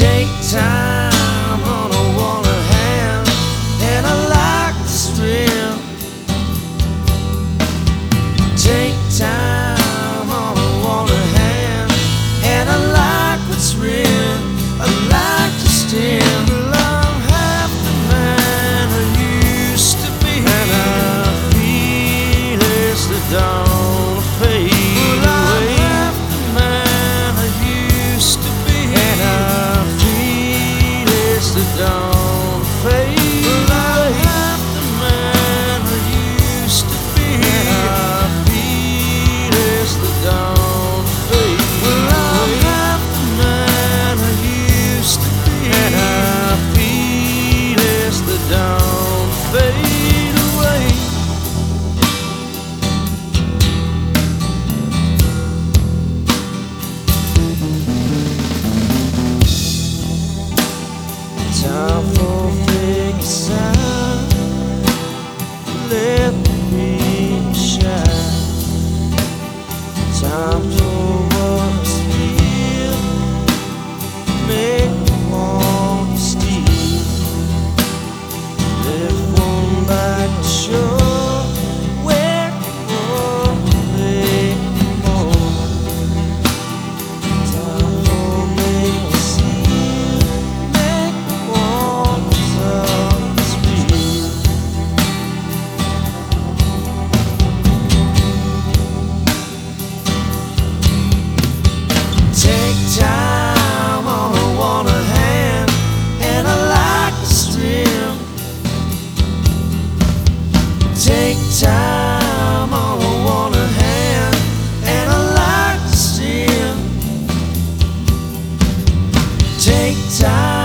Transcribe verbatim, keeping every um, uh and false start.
Take time on a water hand, and I like to swim. Take time on a water hand, and I like what's real. I like to steal. Well, I'm half the man I used to be, and I feel as the dawn fades. Well, I'm half the man I used to be, and I feel as the dawn fades. Well, I'm half the man I used to be, and I feel as the dawn fades. Well, I'm half the man I used to be, and I feel as the dawn fade away. Time for big sound, let me shine. Time for what's real, make me want to steal. Lift one back to shore, where more, make me more. Time for make me see, make me want what's real. Take time on a water hand, and I like to swim. Take time on a water hand, and I like to swim. Take time.